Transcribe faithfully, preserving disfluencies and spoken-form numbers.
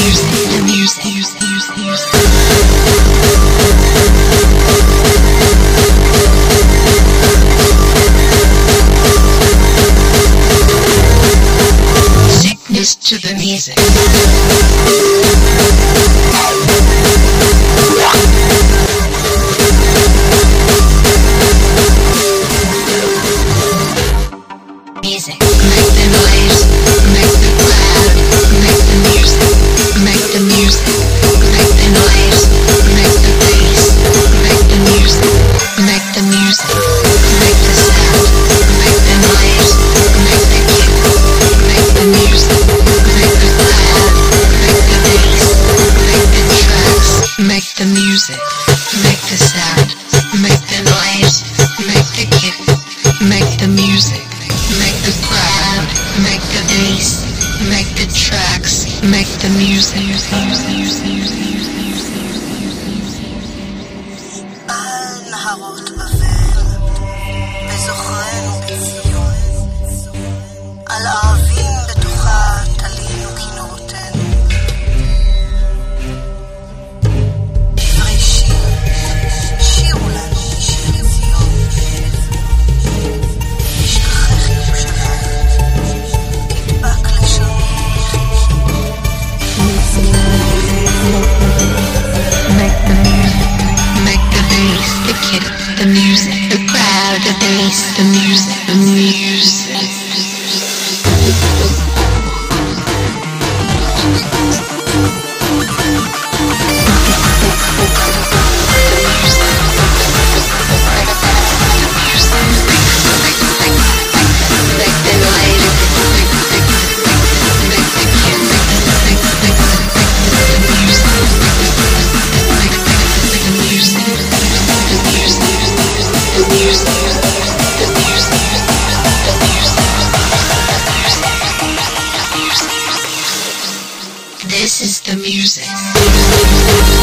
Sickness to the music. Music. Make the noise, make the crowd, make the music, make the music, make the noise, make the bass, make the music, make the music, make the sound, make the noise, make the kick, make the music, make the crowd, make the bass, make the tracks, make the music, make the sound, make the noise, make the kick, make the music. Make the crowd, make the bass, make the tracks, make the music. על נהרות בבל, בזוכרנו בציון, על ערבים בתוכה תלינו כינורותינו. דברי שיר, שירו לנו משיר ציון. The music, the crowd, the bass, the music, the music. This is the music.